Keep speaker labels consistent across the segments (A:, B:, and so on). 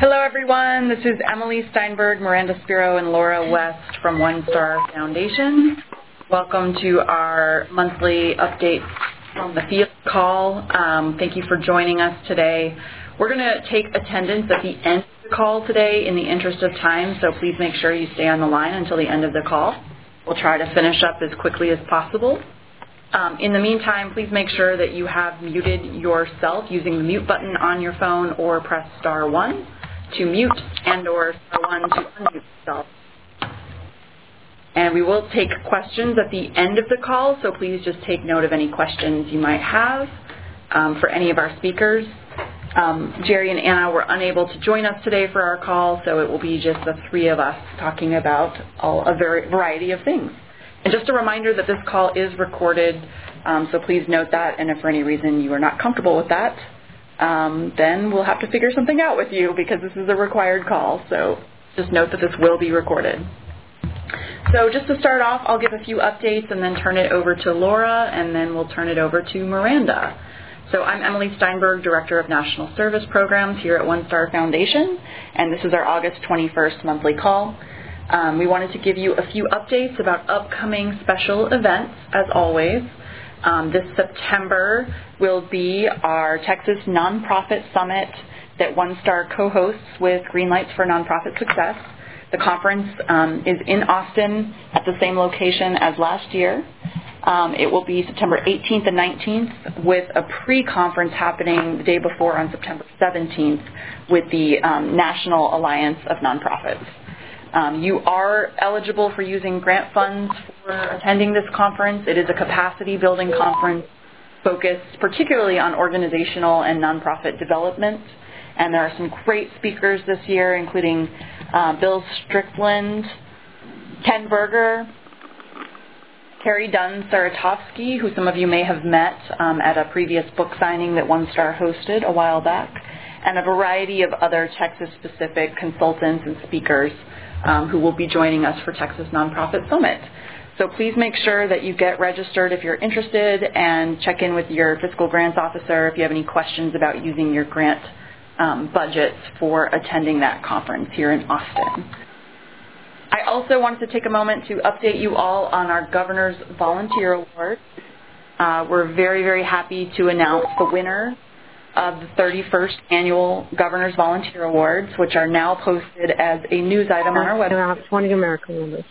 A: Hello, everyone. This is Emily Steinberg, Miranda Spiro, and Laura West from One Star Foundation. Welcome to our monthly update from the field call. Thank you for joining us today. We're going to take attendance at the end of the call today in the interest of time, so please make sure you stay on the line until the end of the call. We'll try to finish up as quickly as possible. In the meantime, please make sure that you have muted yourself using the mute button on your phone, or press star 1 to mute and or star 1 to unmute yourself. And we will take questions at the end of the call, so please just take note of any questions you might have for any of our speakers. Jerry and Anna were unable to join us today for our call, so it will be just the three of us talking about a variety of things. And just a reminder that this call is recorded, so please note that, and if for any reason you are not comfortable with that, then we'll have to figure something out with you because this is a required call, so just note that this will be recorded. So just to start off, I'll give a few updates and then turn it over to Laura, and then we'll turn it over to Miranda. So I'm Emily Steinberg, Director of National Service Programs here at One Star Foundation, and this is our August 21st monthly call. We wanted to give you a few updates about upcoming special events, as always. This September will be our Texas Nonprofit Summit that One Star co-hosts with Green Lights for Nonprofit Success. The conference is in Austin at the same location as last year. It will be September 18th and 19th with a pre-conference happening the day before on September 17th with the National Alliance of Nonprofits. You are eligible for using grant funds for attending this conference. It is a capacity building conference focused particularly on organizational and nonprofit development. And there are some great speakers this year, including Bill Strickland, Ken Berger, Carrie Dunn-Saratovsky, who some of you may have met at a previous book signing that One Star hosted a while back, and a variety of other Texas-specific consultants and speakers who will be joining us for Texas Nonprofit Summit. So please make sure that you get registered if you're interested and check in with your fiscal grants officer if you have any questions about using your grant budgets for attending that conference here in Austin. I also wanted to take a moment to update you all on our Governor's Volunteer Award. We're very, very happy to announce the winner of the 31st Annual Governor's Volunteer Awards, which are now posted as a news item on our website.
B: I have 20 American members.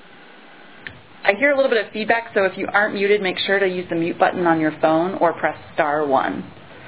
A: I hear a little bit of feedback, so if you aren't muted, make sure to use the mute button on your phone or press star 1.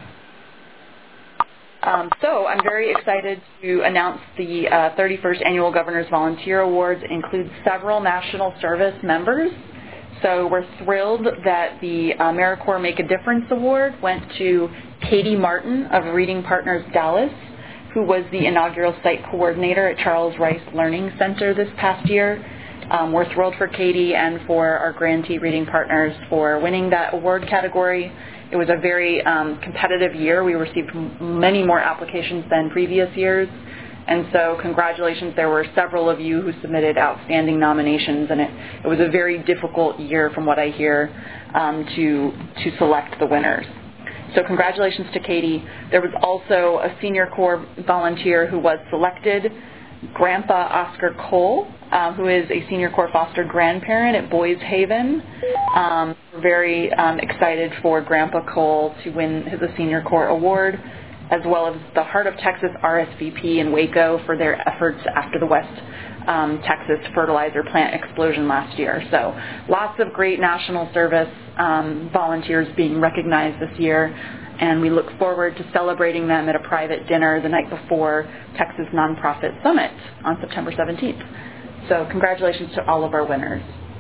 A: So I'm very excited to announce the 31st Annual Governor's Volunteer Awards include several National Service members. So we're thrilled that the AmeriCorps Make a Difference Award went to Katie Martin of Reading Partners Dallas, who was the inaugural site coordinator at Charles Rice Learning Center this past year. We're thrilled for Katie and for our grantee Reading Partners for winning that award category. It was a very competitive year. We received many more applications than previous years. And so congratulations, there were several of you who submitted outstanding nominations, and it was a very difficult year from what I hear to select the winners. So congratulations to Katie. There was also a Senior Corps volunteer who was selected, Grandpa Oscar Cole, who is a Senior Corps foster grandparent at Boys Haven. We're very excited for Grandpa Cole to win the Senior Corps Award, as well as the Heart of Texas RSVP in Waco for their efforts after the West Texas fertilizer plant explosion last year. So lots of great national service volunteers being recognized this year, and we look forward to celebrating them at a private dinner the night before Texas Nonprofit Summit on September 17th. So congratulations to all of our winners.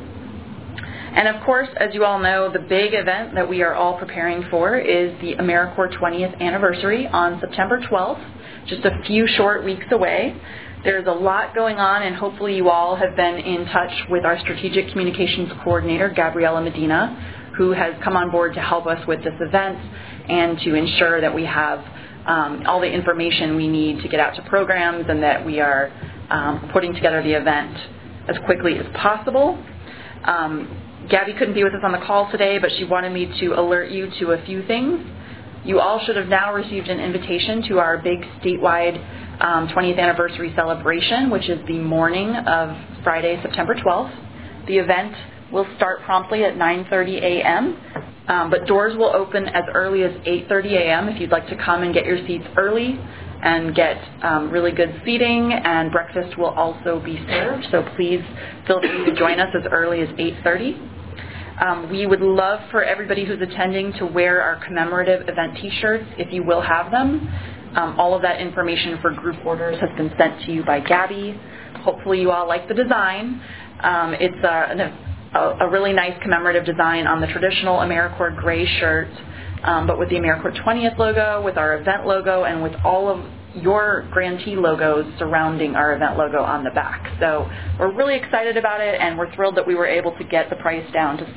A: And of course, as you all know, the big event that we are all preparing for is the AmeriCorps 20th anniversary on September 12th, just a few short weeks away. There's a lot going on, and hopefully you all have been in touch with our Strategic Communications Coordinator, Gabriela Medina, who has come on board to help us with this event and to ensure that we have all the information we need to get out to programs and that we are putting together the event as quickly as possible. Gabby couldn't be with us on the call today, but she wanted me to alert you to a few things. You all should have now received an invitation to our big statewide 20th anniversary celebration, which is the morning of Friday, September 12th. The event will start promptly at 9:30 a.m., but doors will open as early as 8:30 a.m. if you'd like to come and get your seats early and get really good seating, and breakfast will also be served, so please feel free to join us as early as 8:30. We would love for everybody who's attending to wear our commemorative event T-shirts if you will have them. All of that information for group orders has been sent to you by Gabby. Hopefully you all like the design. It's a really nice commemorative design on the traditional AmeriCorps gray shirt, but with the AmeriCorps 20th logo, with our event logo, and with all of your grantee logos surrounding our event logo on the back. So we're really excited about it, and we're thrilled that we were able to get the price down to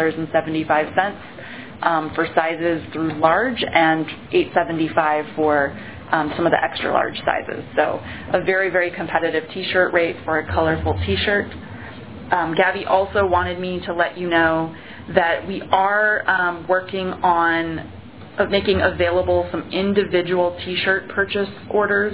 A: $6.75 for sizes through large, and $8.75 for some of the extra large sizes. So a very, very competitive T-shirt rate for a colorful T-shirt. Gabby also wanted me to let you know that we are working on making available some individual T-shirt purchase orders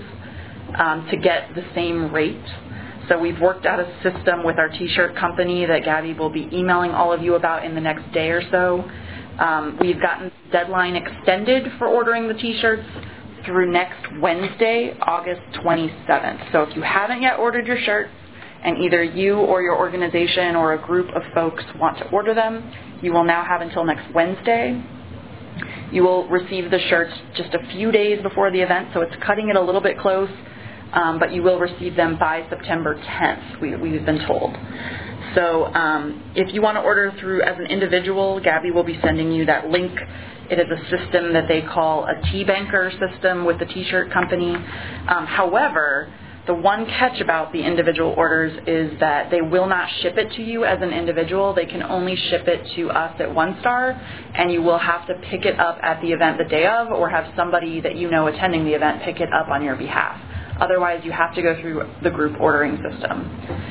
A: to get the same rate. So we've worked out a system with our T-shirt company that Gabby will be emailing all of you about in the next day or so. We've gotten the deadline extended for ordering the T-shirts through next Wednesday, August 27th. So if you haven't yet ordered your shirts, and either you or your organization or a group of folks want to order them, you will now have until next Wednesday. You will receive the shirts just a few days before the event, so it's cutting it a little bit close, but you will receive them by September 10th, we've been told. So if you want to order through as an individual, Gabby will be sending you that link. It is a system that they call a T-Banker system with the T-shirt company. However, the one catch about the individual orders is that they will not ship it to you as an individual. They can only ship it to us at One Star, and you will have to pick it up at the event the day of, or have somebody that you know attending the event pick it up on your behalf. Otherwise, you have to go through the group ordering system.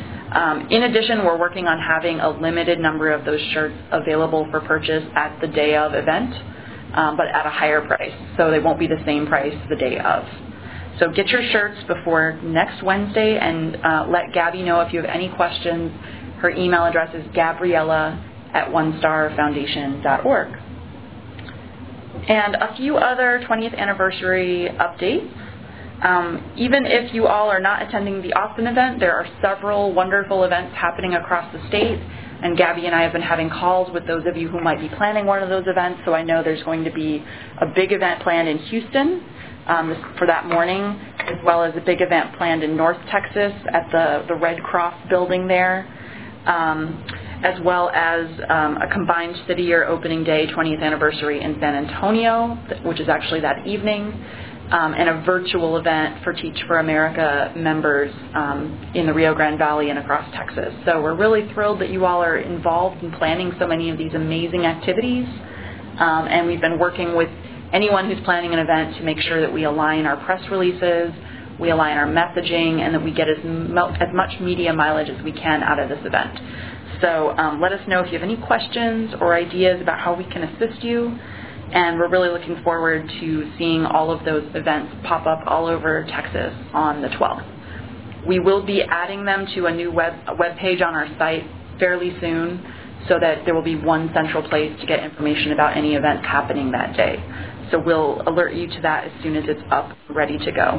A: In addition, we're working on having a limited number of those shirts available for purchase at the day of event, but at a higher price. So they won't be the same price the day of. So get your shirts before next Wednesday, and let Gabby know if you have any questions. Her email address is gabriella@onestarfoundation.org. And a few other 20th anniversary updates. Even if you all are not attending the Austin event, there are several wonderful events happening across the state, and Gabby and I have been having calls with those of you who might be planning one of those events, so I know there's going to be a big event planned in Houston for that morning, as well as a big event planned in North Texas at the Red Cross building there, as well as a combined city-year opening day 20th anniversary in San Antonio, which is actually that evening, and a virtual event for Teach for America members in the Rio Grande Valley and across Texas. So we're really thrilled that you all are involved in planning so many of these amazing activities, and we've been working with anyone who's planning an event to make sure that we align our press releases, we align our messaging, and that we get as much media mileage as we can out of this event. So let us know if you have any questions or ideas about how we can assist you, and we're really looking forward to seeing all of those events pop up all over Texas on the 12th. We will be adding them to a new web page on our site fairly soon, so that there will be one central place to get information about any events happening that day. So we'll alert you to that as soon as it's up, ready to go.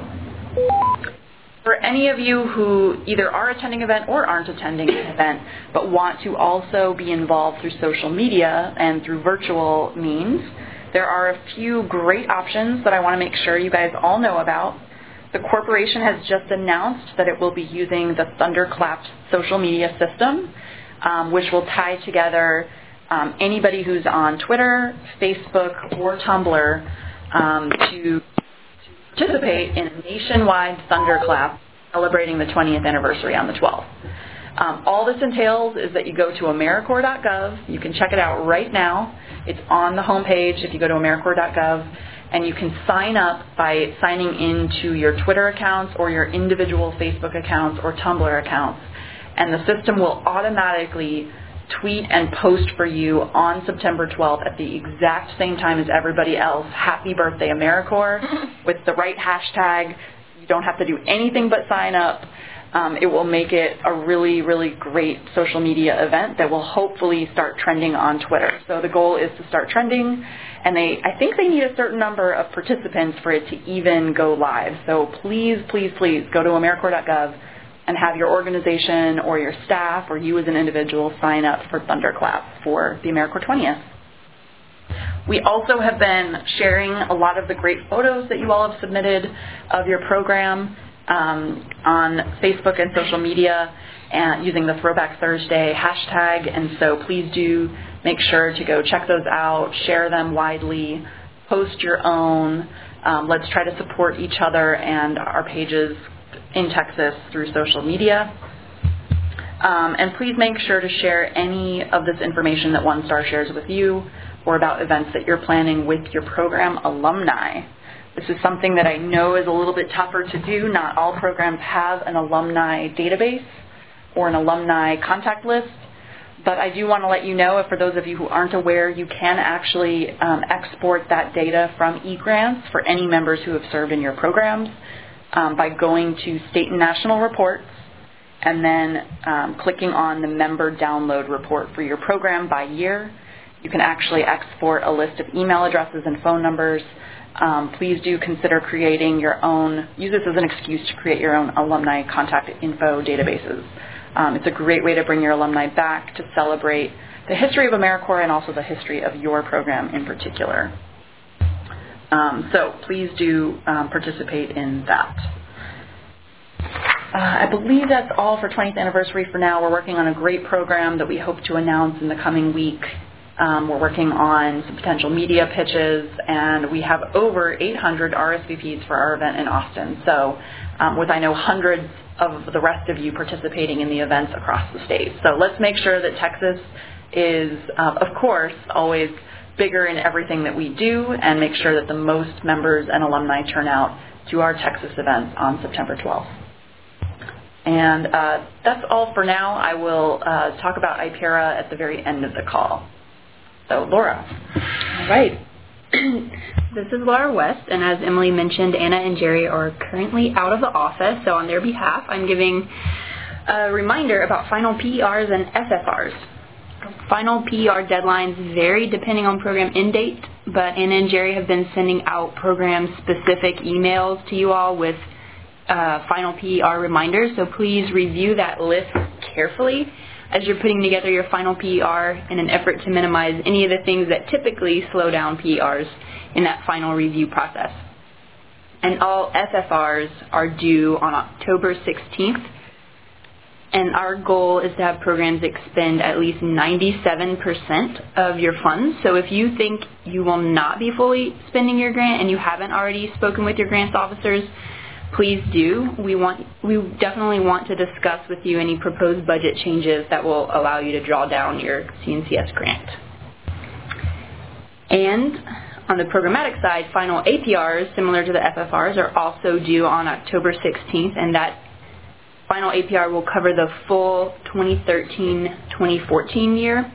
A: For any of you who either are attending an event or aren't attending an event, but want to also be involved through social media and through virtual means, there are a few great options that I want to make sure you guys all know about. The corporation has just announced that it will be using the Thunderclap social media system, which will tie together anybody who's on Twitter, Facebook, or Tumblr to participate in a nationwide Thunderclap celebrating the 20th anniversary on the 12th. All this entails is that you go to AmeriCorps.gov. You can check it out right now. It's on the homepage if you go to AmeriCorps.gov, and you can sign up by signing into your Twitter accounts or your individual Facebook accounts or Tumblr accounts. And the system will automatically tweet and post for you on September 12th at the exact same time as everybody else, Happy Birthday AmeriCorps, with the right hashtag. You don't have to do anything but sign up. It will make it a really, really great social media event that will hopefully start trending on Twitter. So the goal is to start trending, and I think they need a certain number of participants for it to even go live. So please, please, please go to AmeriCorps.gov and have your organization or your staff or you as an individual sign up for Thunderclap for the AmeriCorps 20th. We also have been sharing a lot of the great photos that you all have submitted of your program on Facebook and social media and using the Throwback Thursday hashtag. And so please do make sure to go check those out, share them widely, post your own. Let's try to support each other and our pages in Texas through social media. And please make sure to share any of this information that One Star shares with you or about events that you're planning with your program alumni. This is something that I know is a little bit tougher to do. Not all programs have an alumni database or an alumni contact list, but I do want to let you know, for those of you who aren't aware, you can actually export that data from eGrants for any members who have served in your programs by going to State and National Reports and then clicking on the member download report for your program by year. You can actually export a list of email addresses and phone numbers. Please do consider creating your own, use this as an excuse to create your own alumni contact info databases. It's a great way to bring your alumni back to celebrate the history of AmeriCorps and also the history of your program in particular. So please do participate in that. I believe that's all for 20th anniversary for now. We're working on a great program that we hope to announce in the coming week. We're working on some potential media pitches, and we have over 800 RSVPs for our event in Austin. So with, I know, hundreds of the rest of you participating in the events across the state. So let's make sure that Texas is, of course, always bigger in everything that we do, and make sure that the most members and alumni turn out to our Texas events on September 12th. And that's all for now. I will talk about IPERA at the very end of the call. So, Laura.
B: All right. This is Laura West, and as Emily mentioned, Anna and Jerry are currently out of the office, so on their behalf, I'm giving a reminder about final PERs and SFRs. Final PER deadlines vary depending on program end date, but Anna and Jerry have been sending out program-specific emails to you all with final PER reminders, so please review that list carefully as you're putting together your final PER in an effort to minimize any of the things that typically slow down PERs in that final review process. And all SFRs are due on October 16th, and our goal is to have programs expend at least 97% of your funds. So if you think you will not be fully spending your grant and you haven't already spoken with your grants officers, please do. We definitely want to discuss with you any proposed budget changes that will allow you to draw down your CNCS grant. And on the programmatic side, final APRs, similar to the FFRs, are also due on October 16th, and that final APR will cover the full 2013-2014 year.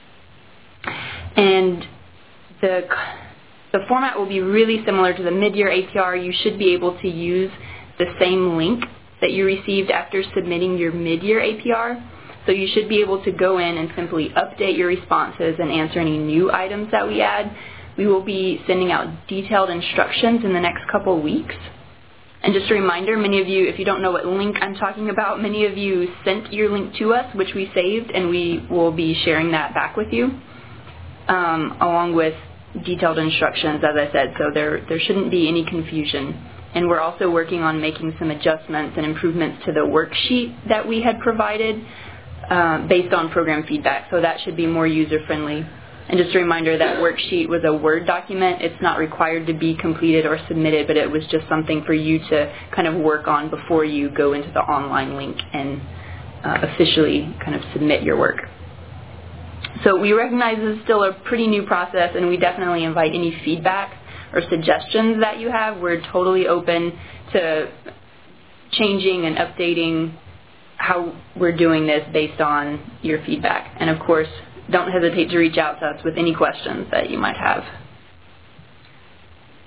B: And the format will be really similar to the mid-year APR. You should be able to use the same link that you received after submitting your mid-year APR. So you should be able to go in and simply update your responses and answer any new items that we add. We will be sending out detailed instructions in the next couple weeks. And just a reminder, many of you, if you don't know what link I'm talking about, many of you sent your link to us, which we saved, and we will be sharing that back with you, along with detailed instructions, as I said, so there shouldn't be any confusion. And we're also working on making some adjustments and improvements to the worksheet that we had provided based on program feedback, so that should be more user-friendly. And just a reminder, that worksheet was a Word document. It's not required to be completed or submitted, but it was just something for you to kind of work on before you go into the online link and officially kind of submit your work. So we recognize this is still a pretty new process, and we definitely invite any feedback or suggestions that you have. We're totally open to changing and updating how we're doing this based on your feedback. And of course, don't hesitate to reach out to us with any questions that you might have.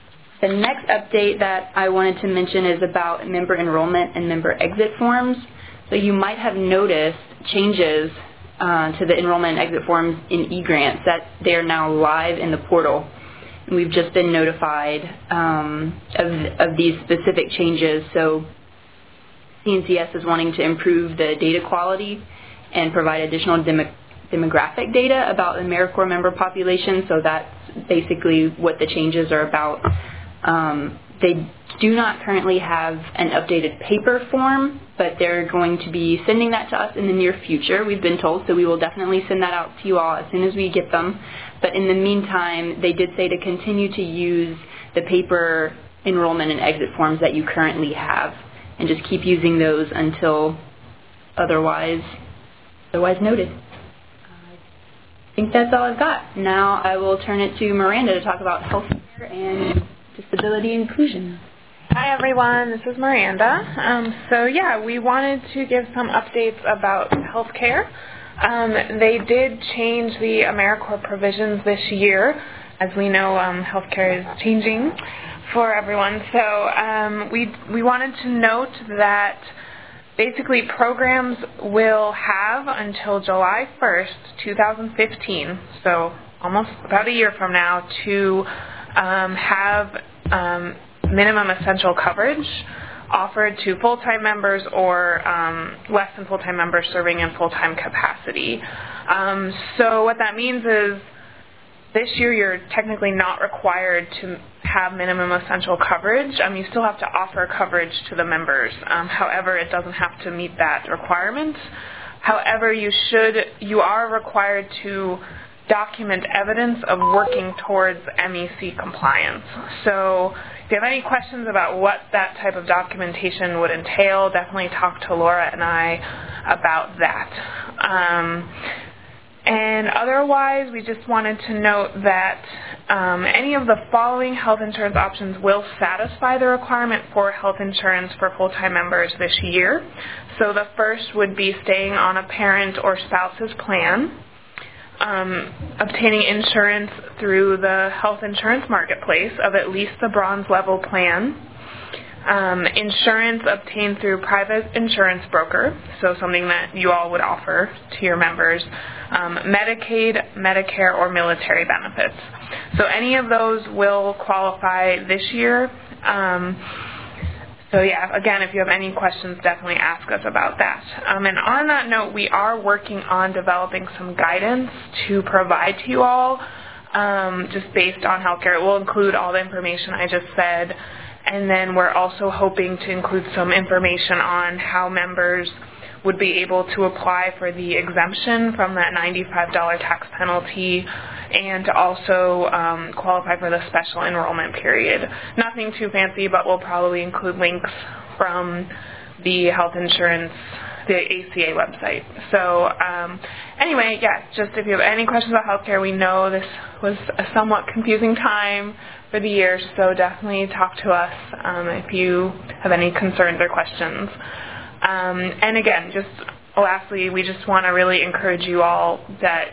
B: The next update that I wanted to mention is about member enrollment and member exit forms. So you might have noticed changes to the enrollment and exit forms in eGrants, that they are now live in the portal. And we've just been notified of these specific changes. So CNCS is wanting to improve the data quality and provide additional demographic data about the AmeriCorps member population. So that's basically what the changes are about. They do not currently have an updated paper form, but they're going to be sending that to us in the near future, we've been told, so we will definitely send that out to you all as soon as we get them. But in the meantime, they did say to continue to use the paper enrollment and exit forms that you currently have, and just keep using those until otherwise noted. I think that's all I've got. Now I will turn it to Miranda to talk about healthcare and disability inclusion.
C: Hi everyone, this is Miranda. We wanted to give some updates about healthcare. They did change the AmeriCorps provisions this year. As we know, healthcare is changing for everyone. So we wanted to note that basically programs will have until July 1st, 2015, so almost about a year from now, to have minimum essential coverage offered to full-time members or less than full-time members serving in full-time capacity. So what that means is this year you're technically not required to have minimum essential coverage. You still have to offer coverage to the members. However, it doesn't have to meet that requirement. However, you are required to document evidence of working towards MEC compliance. So if you have any questions about what that type of documentation would entail, definitely talk to Laura and I about that. And otherwise, we just wanted to note that any of the following health insurance options will satisfy the requirement for health insurance for full-time members this year. So the first would be staying on a parent or spouse's plan, obtaining insurance through the health insurance marketplace of at least the bronze level plan, insurance obtained through private insurance broker, so something that you all would offer to your members, Medicaid, Medicare, or military benefits. So any of those will qualify this year. Again, if you have any questions, definitely ask us about that. And on that note, we are working on developing some guidance to provide to you all, just based on healthcare. It will include all the information I just said, and then we're also hoping to include some information on how members would be able to apply for the exemption from that $95 tax penalty, and to also qualify for the special enrollment period. Nothing too fancy, but we'll probably include links from the health insurance, the ACA website. So just if you have any questions about healthcare, we know this was a somewhat confusing time for the year, so definitely talk to us if you have any concerns or questions. And again, just lastly, we just want to really encourage you all that,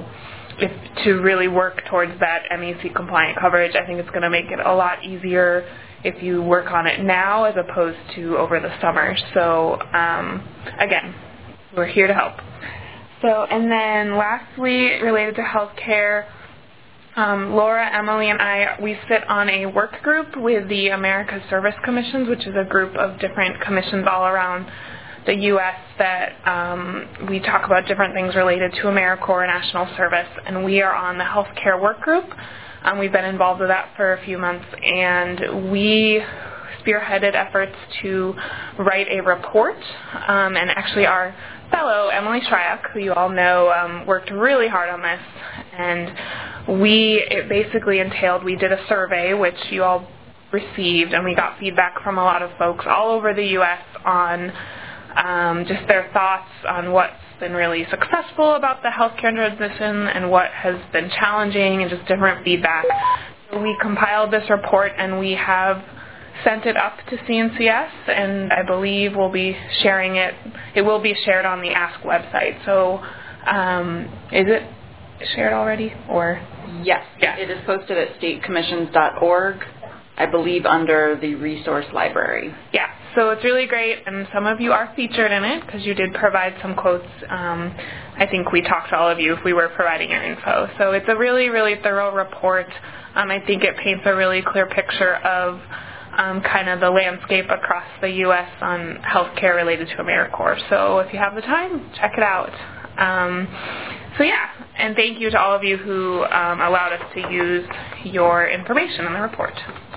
C: to really work towards that MEC compliant coverage. I think it's going to make it a lot easier if you work on it now as opposed to over the summer. So again, we're here to help. So, and then lastly, related to healthcare, Laura, Emily, and I, we sit on a work group with the America's Service Commissions, which is a group of different commissions all around the U.S. that we talk about different things related to AmeriCorps National Service, and we are on the healthcare work group. We've been involved with that for a few months, and we spearheaded efforts to write a report, and actually our fellow, Emily Shryock, who you all know, worked really hard on this, and it basically entailed, we did a survey, which you all received, and we got feedback from a lot of folks all over the U.S. on just their thoughts on what's been really successful about the healthcare transition and what has been challenging, and just different feedback. So we compiled this report, and we have sent it up to CNCS, and I believe we'll be sharing it. It will be shared on the Ask website. So is it shared already? Or
A: Yes. It is posted at statecommissions.org. I believe, under the resource library.
C: Yeah, so it's really great, and some of you are featured in it because you did provide some quotes. I think we talked to all of you if we were providing your info. So it's a really, really thorough report. I think it paints a really clear picture of kind of the landscape across the U.S. on healthcare related to AmeriCorps. So if you have the time, check it out. So yeah, and thank you to all of you who allowed us to use your information in the report.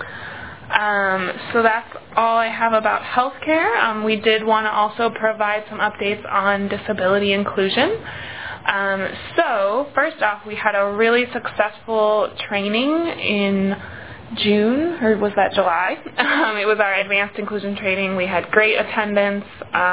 C: So that's all I have about healthcare. We did want to also provide some updates on disability inclusion. So first off, we had a really successful training in June, or was that July? It was our advanced inclusion training. We had great attendance.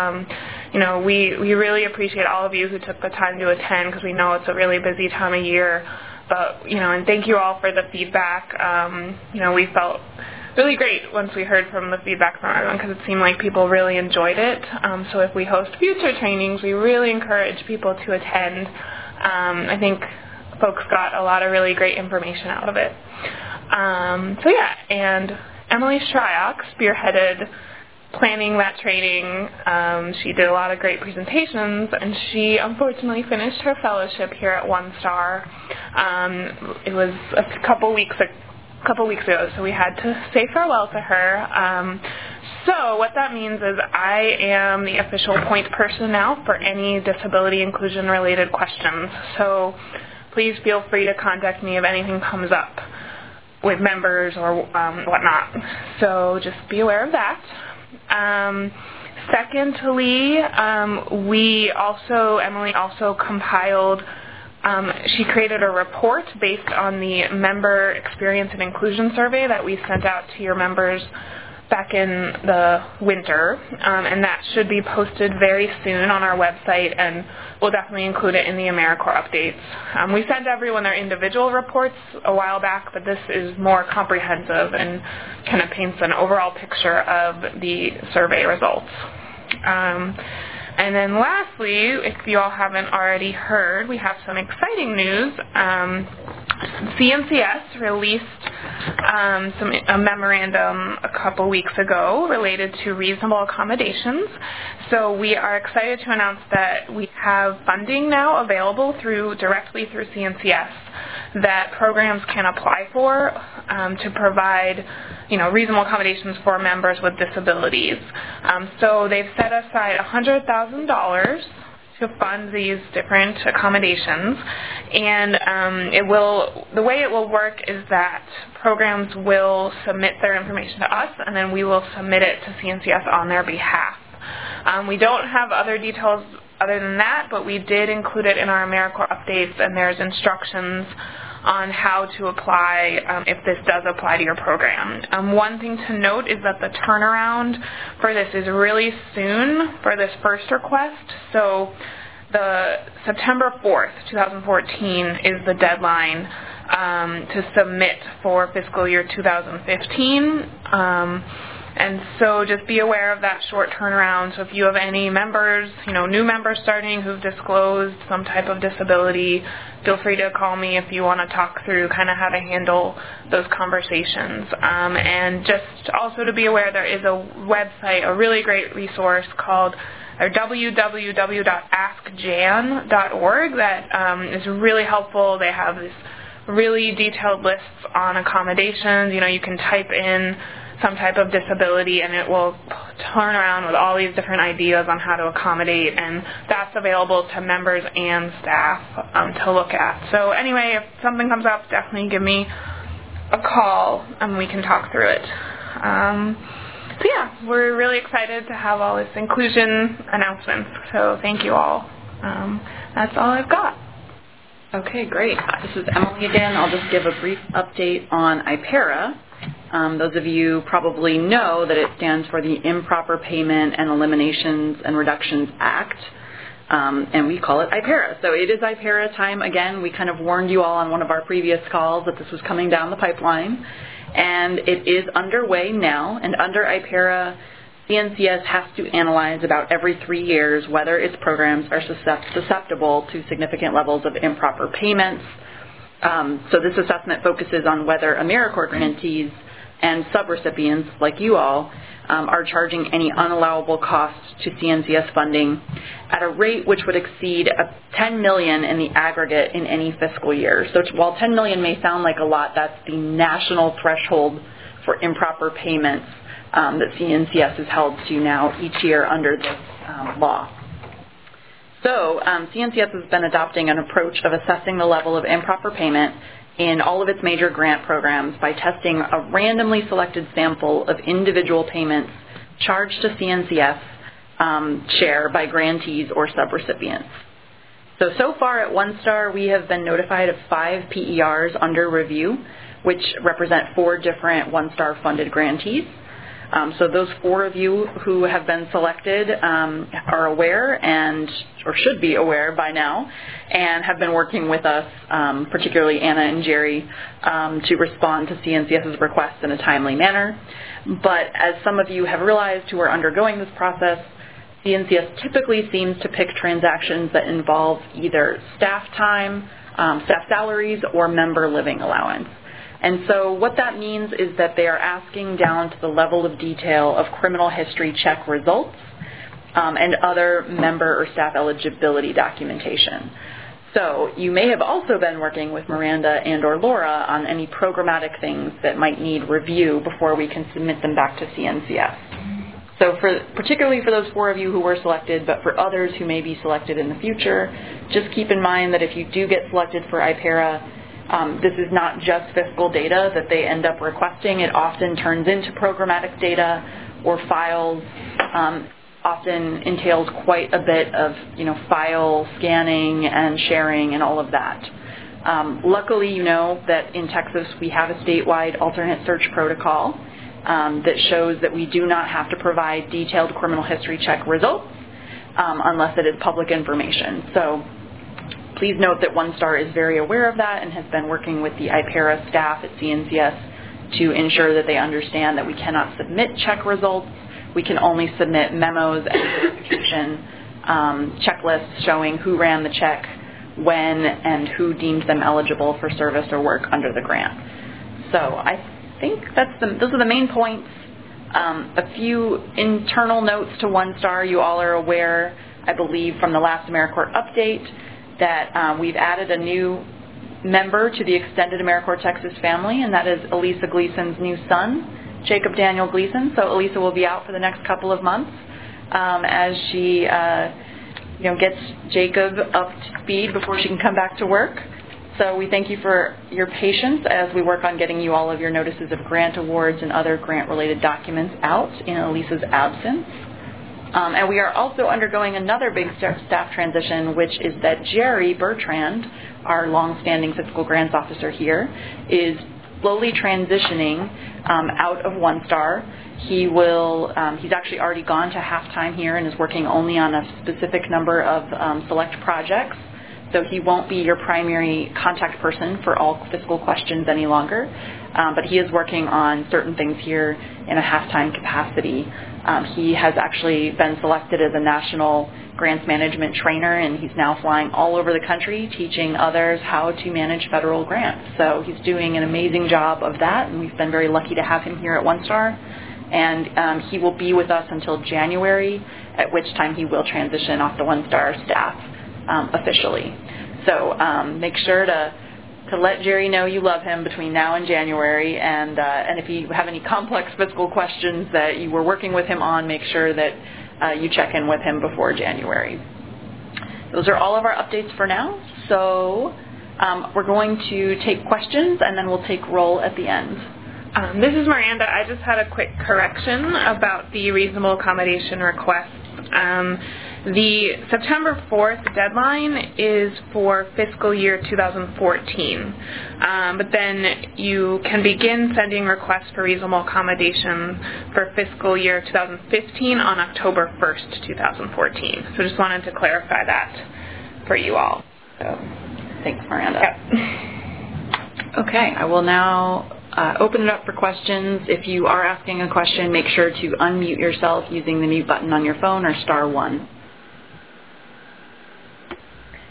C: We really appreciate all of you who took the time to attend because we know it's a really busy time of year. But, and thank you all for the feedback. We felt really great once we heard from the feedback from everyone because it seemed like people really enjoyed it. So if we host future trainings, we really encourage people to attend. I think folks got a lot of really great information out of it. And Emily Shryock spearheaded planning that training. She did a lot of great presentations, and she unfortunately finished her fellowship here at One Star. It was a couple weeks ago, so we had to say farewell to her. So what that means is I am the official point person now for any disability inclusion related questions. So please feel free to contact me if anything comes up with members or whatnot. So just be aware of that. Secondly, Emily also compiled, she created a report based on the member experience and inclusion survey that we sent out to your members back in the winter, and that should be posted very soon on our website, and we'll definitely include it in the AmeriCorps updates. We sent everyone their individual reports a while back, but this is more comprehensive and kind of paints an overall picture of the survey results. And then lastly, if you all haven't already heard, we have some exciting news. CNCS released a memorandum a couple weeks ago related to reasonable accommodations. So we are excited to announce that we have funding now available directly through CNCS that programs can apply for to provide reasonable accommodations for members with disabilities. So they've set aside $100,000 to fund these different accommodations, and the way it will work is that programs will submit their information to us, and then we will submit it to CNCS on their behalf. We don't have other details other than that, but we did include it in our AmeriCorps updates, and there's instructions on how to apply if this does apply to your program. One thing to note is that the turnaround for this is really soon for this first request. So the September 4th, 2014 is the deadline to submit for fiscal year 2015. And so just be aware of that short turnaround. So if you have any members, new members starting who've disclosed some type of disability, feel free to call me if you want to talk through kind of how to handle those conversations. And just also to be aware, there is a website, a really great resource called www.askjan.org that is really helpful. They have this really detailed lists on accommodations. You can type in some type of disability, and it will turn around with all these different ideas on how to accommodate, and that's available to members and staff to look at. So anyway, if something comes up, definitely give me a call, and we can talk through it. So yeah, we're really excited to have all this inclusion announcement, so thank you all. That's all I've got.
A: Okay, great. This is Emily again. I'll just give a brief update on IPERA. Those of you probably know that it stands for the Improper Payment and Eliminations and Reductions Act, and we call it IPERA. So it is IPERA time again. We kind of warned you all on one of our previous calls that this was coming down the pipeline, and it is underway now. And under IPERA, CNCS has to analyze about every 3 years whether its programs are susceptible to significant levels of improper payments. So this assessment focuses on whether AmeriCorps grantees and subrecipients, like you all, are charging any unallowable costs to CNCS funding at a rate which would exceed $10 million in the aggregate in any fiscal year. So while $10 million may sound like a lot, that's the national threshold for improper payments that CNCS is held to now each year under this law. So CNCS has been adopting an approach of assessing the level of improper payment in all of its major grant programs by testing a randomly selected sample of individual payments charged to CNCS share by grantees or subrecipients. So far at OneStar, we have been notified of 5 PERs under review, which represent 4 different OneStar funded grantees. So those 4 of you who have been selected are aware or should be aware by now, and have been working with us, particularly Anna and Jerry, to respond to CNCS's requests in a timely manner. But as some of you have realized who are undergoing this process, CNCS typically seems to pick transactions that involve either staff time, staff salaries, or member living allowance. And so what that means is that they are asking down to the level of detail of criminal history check results and other member or staff eligibility documentation. So you may have also been working with Miranda and or Laura on any programmatic things that might need review before we can submit them back to CNCS. So particularly for those 4 of you who were selected, but for others who may be selected in the future, just keep in mind that if you do get selected for IPERA, this is not just fiscal data that they end up requesting. It often turns into programmatic data or files. Often entails quite a bit of, file scanning and sharing and all of that. Luckily, you know that in Texas we have a statewide alternate search protocol that shows that we do not have to provide detailed criminal history check results unless it is public information. So please note that OneStar is very aware of that and has been working with the IPERA staff at CNCS to ensure that they understand that we cannot submit check results. We can only submit memos and verification checklists showing who ran the check, when, and who deemed them eligible for service or work under the grant. So I think those are the main points. A few internal notes to OneStar. You all are aware, I believe, from the last AmeriCorps update that we've added a new member to the extended AmeriCorps Texas family, and that is Elisa Gleason's new son, Jacob Daniel Gleason. So Elisa will be out for the next couple of months as she gets Jacob up to speed before she can come back to work. So we thank you for your patience as we work on getting you all of your notices of grant awards and other grant-related documents out in Elisa's absence. And we are also undergoing another big staff transition, which is that Jerry Bertrand, our longstanding fiscal grants officer here, is slowly transitioning out of OneStar. He's actually already gone to half-time here and is working only on a specific number of select projects. So he won't be your primary contact person for all fiscal questions any longer, but he is working on certain things here in a half-time capacity. He has actually been selected as a national grants management trainer, and he's now flying all over the country teaching others how to manage federal grants. So he's doing an amazing job of that, and we've been very lucky to have him here at OneStar. And he will be with us until January, at which time he will transition off the OneStar staff officially. So make sure to let Jerry know you love him between now and January, and if you have any complex fiscal questions that you were working with him on, make sure that you check in with him before January. Those are all of our updates for now. So we're going to take questions, and then we'll take roll at the end.
C: This is Miranda. I just had a quick correction about the reasonable accommodation request. The September 4th deadline is for fiscal year 2014, but then you can begin sending requests for reasonable accommodation for fiscal year 2015 on October 1st, 2014. So just wanted to clarify that for you all.
A: So, thanks, Miranda.
C: Yep.
A: Okay, I will now open it up for questions. If you are asking a question, make sure to unmute yourself using the mute button on your phone or *1.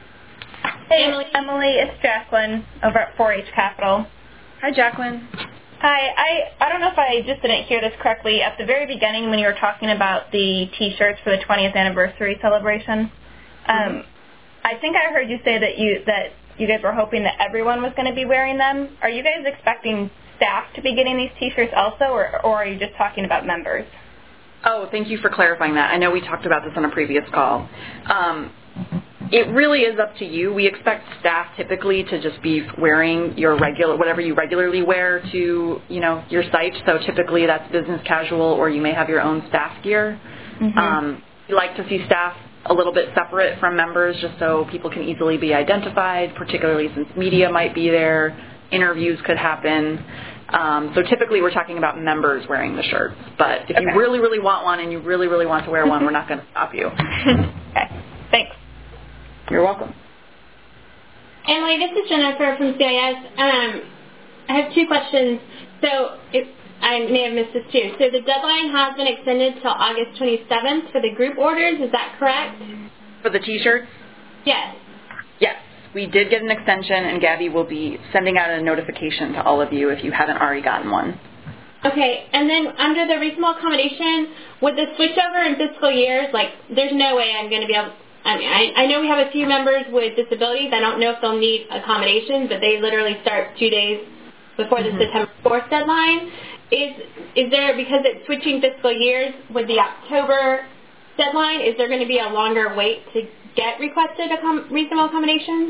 D: Hey, Emily, it's Jacqueline over at 4-H Capital.
A: Hi, Jacqueline.
D: Hi. I don't know if I just didn't hear this correctly. At the very beginning when you were talking about the T-shirts for the 20th anniversary celebration, I think I heard you say that you guys were hoping that everyone was going to be wearing them. Are you guys expecting staff to be getting these T-shirts also, or are you just talking about members?
A: Oh, thank you for clarifying that. I know we talked about this on a previous call. It really is up to you. We expect staff typically to just be wearing your whatever you regularly wear to, your site. So typically that's business casual, or you may have your own staff gear. We like to see staff a little bit separate from members just so people can easily be identified, particularly since media might be there, interviews could happen. So typically we're talking about members wearing the shirts. But if you really, really want one and you really, really want to wear one, we're not going to stop you.
D: Okay. Thanks.
A: You're welcome.
E: Emily, this is Jennifer from CIS. I have two questions. So I may have missed this too. So the deadline has been extended till August 27th for the group orders. Is that correct?
A: For the T-shirts?
E: Yes.
A: Yes. We did get an extension, and Gabby will be sending out a notification to all of you if you haven't already gotten one.
E: Okay. And then under the reasonable accommodation, with the switchover in fiscal years, there's no way I'm going to be able I know we have a few members with disabilities. I don't know if they'll need accommodations, but they literally start 2 days before the September 4th deadline. Is there, because it's switching fiscal years with the October deadline, is there going to be a longer wait to get requested reasonable accommodations?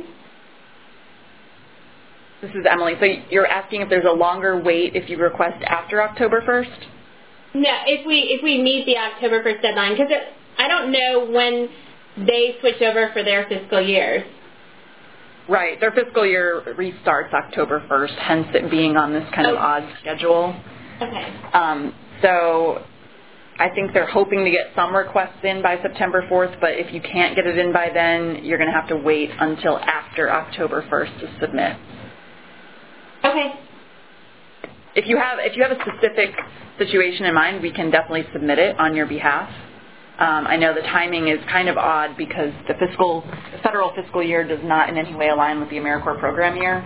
A: This is Emily. So you're asking if there's a longer wait if you request after October 1st?
E: No, if we meet the October 1st deadline, because I don't know when they switch over for their fiscal years.
A: Right. Their fiscal year restarts October 1st, hence it being on this kind of odd schedule.
E: Okay.
A: So I think they're hoping to get some requests in by September 4th, but if you can't get it in by then, you're going to have to wait until after October 1st to submit.
E: Okay.
A: If you have a specific situation in mind, we can definitely submit it on your behalf. I know the timing is kind of odd because the federal fiscal year does not in any way align with the AmeriCorps program year.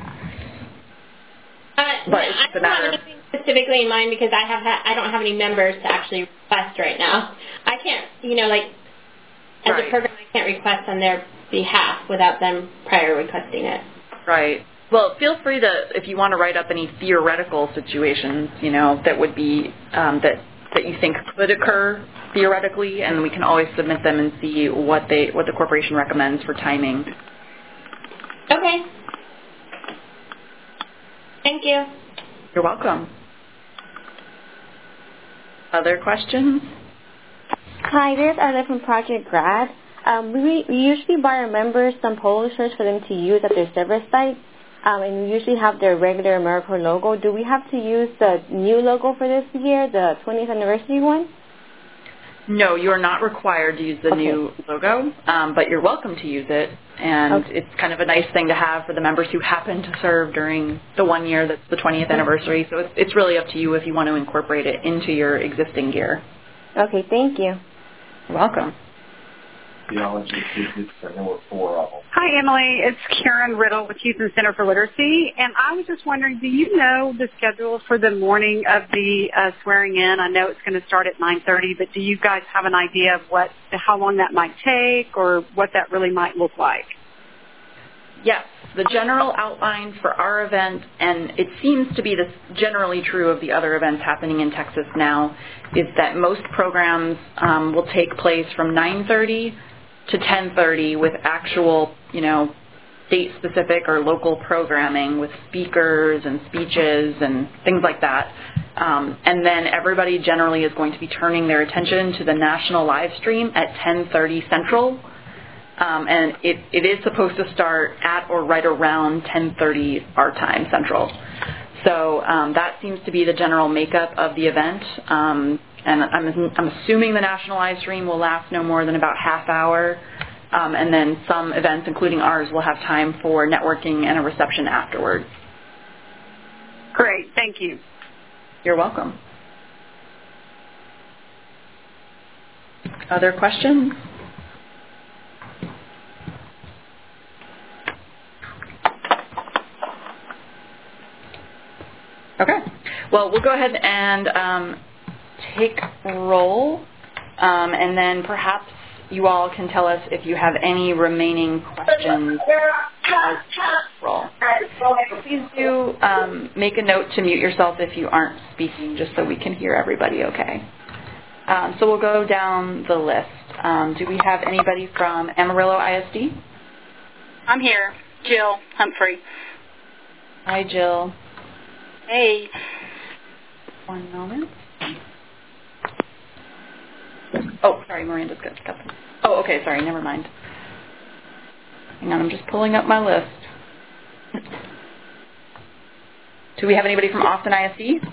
E: But it's just a matter. I don't have anything specifically in mind because I don't have any members to actually request right now. I can't, as a program, I can't request on their behalf without them prior requesting it.
A: Right. Well, feel free to, if you want to write up any theoretical situations, that would be that you think could occur theoretically, and we can always submit them and see what the corporation recommends for timing.
E: Okay. Thank you.
A: You're welcome. Other questions?
F: Hi, there's Arlette from Project Grad. We usually buy our members some polo shirts for them to use at their service site, and we usually have their regular AmeriCorps logo. Do we have to use the new logo for this year, the 20th anniversary one?
A: No, you are not required to use the new logo, but you're welcome to use it, and it's kind of a nice thing to have for the members who happen to serve during the 1 year that's the 20th anniversary. So it's really up to you if you want to incorporate it into your existing gear.
F: Okay, thank you.
A: You're welcome.
G: Hi, Emily. It's Karen Riddle with Houston Center for Literacy, and I was just wondering, do you know the schedule for the morning of the swearing in? I know it's going to start at 9:30, but do you guys have an idea of how long that might take or what that really might look like?
A: Yes, the general outline for our event, and it seems to be this generally true of the other events happening in Texas now, is that most programs will take place from 9:30 to 10:30 with actual, state-specific or local programming with speakers and speeches and things like that. And then everybody generally is going to be turning their attention to the national live stream at 10:30 Central. And it is supposed to start at or right around 10:30 our time Central. So that seems to be the general makeup of the event. And I'm assuming the national live stream will last no more than about half hour. And then some events, including ours, will have time for networking and a reception afterwards.
G: Great. Thank you.
A: You're welcome. Other questions? Okay. Well, we'll go ahead and take roll, and then perhaps you all can tell us if you have any remaining questions as roll. So please do make a note to mute yourself if you aren't speaking, just so we can hear everybody okay. So we'll go down the list. Do we have anybody from Amarillo ISD?
H: I'm here. Jill Humphrey.
A: Hi, Jill.
H: Hey.
A: One moment. Oh, sorry, Miranda's got stuff. Oh, okay, sorry, never mind. Hang on, I'm just pulling up my list. Do we have anybody from Austin ISD?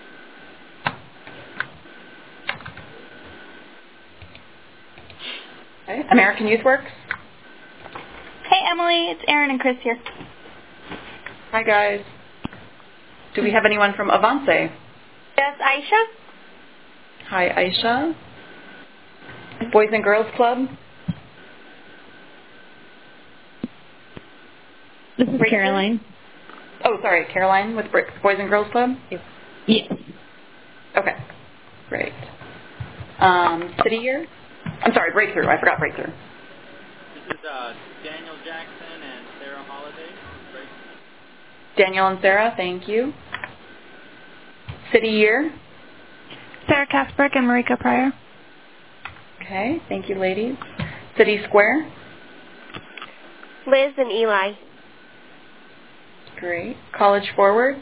A: Okay. American Youth Works?
D: Hey, Emily, it's Erin and Chris here.
A: Hi, guys. Do we have anyone from Avance?
D: Yes, Aisha?
A: Hi, Aisha. Boys and Girls Club?
I: This is Caroline.
A: Oh, sorry, Caroline with Boys and Girls Club?
I: Yes.
A: Okay, great. City Year? I'm sorry, Breakthrough. I forgot Breakthrough.
J: This is Daniel Jackson and Sarah Holiday.
A: Daniel and Sarah, thank you. City Year?
D: Sarah Kasperk and Marika Pryor.
A: Okay, thank you, ladies. City Square?
F: Liz and Eli.
A: Great. College Forward?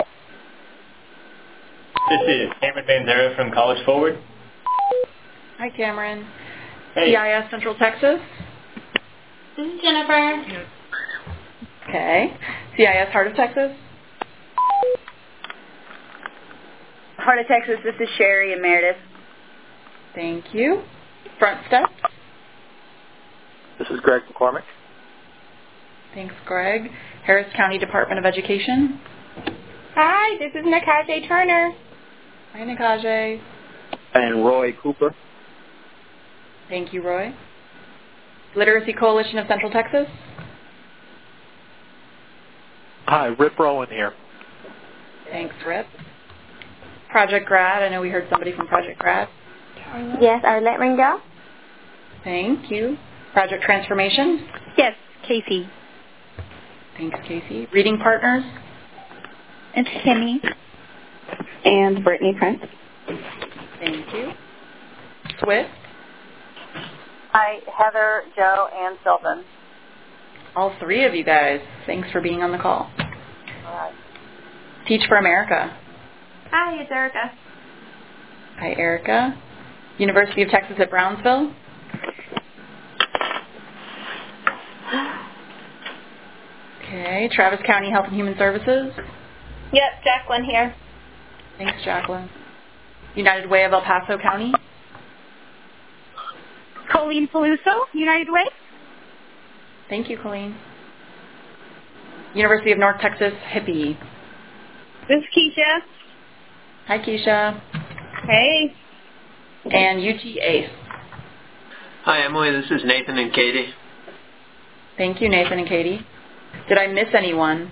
K: This is Cameron Banzera from College Forward.
A: Hi, Cameron.
K: Hey.
A: CIS Central Texas?
E: This is Jennifer.
A: Okay. CIS Heart of Texas?
H: Heart of Texas, this is Sherry and Meredith.
A: Thank you. Front Steps?
L: This is Greg McCormick.
A: Thanks, Greg. Harris County Department of Education?
D: Hi, this is Nakaje Turner.
A: Hi, Nakaje.
L: And Roy Cooper.
A: Thank you, Roy. Literacy Coalition of Central Texas?
L: Hi, Rip Rowan here.
A: Thanks, Rip. Project Grad, I know we heard somebody from Project Grad.
F: Yes, Arlette Ringel.
A: Thank you. Project Transformation?
I: Yes, Casey.
A: Thanks, Casey. Reading Partners?
I: It's Timmy. And Brittany Prince.
A: Thank you. Swift?
H: Hi, Heather, Joe, and Sylvan.
A: All three of you guys. Thanks for being on the call.
H: All right.
A: Teach for America?
D: Hi, it's Erica.
A: Hi, Erica. University of Texas at Brownsville? Okay. Travis County Health and Human Services?
D: Yep, Jacqueline here.
A: Thanks, Jacqueline. United Way of El Paso County?
G: Colleen Peluso, United Way.
A: Thank you, Colleen. University of North Texas, Hippie.
G: This is Keisha.
A: Hi, Keisha.
G: Hey.
A: And UT ACE.
J: Hi, Emily. This is Nathan and Katie.
A: Thank you, Nathan and Katie. Did I miss anyone?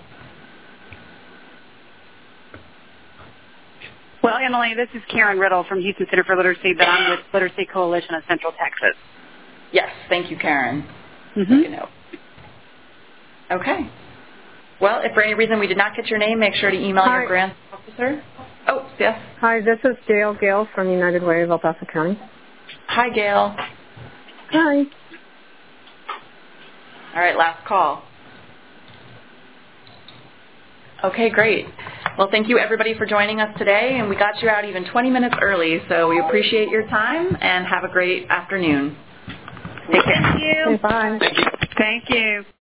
G: Well, Emily, this is Karen Riddle from Houston Center for Literacy, but I'm with Literacy Coalition of Central Texas.
A: Yes, thank you, Karen.
G: Mm-hmm.
A: Okay. Well, if for any reason we did not get your name, make sure to email your grant officer. Oh, yes.
M: Hi, this is Gail Gale from United Way of El Paso County.
A: Hi, Gail.
M: Hi.
A: All right, last call. Okay, great. Well, thank you, everybody, for joining us today, and we got you out even 20 minutes early, so we appreciate your time, and have a great afternoon. Take care.
G: Thank you.
M: Bye.
J: Thank you.
G: Thank you.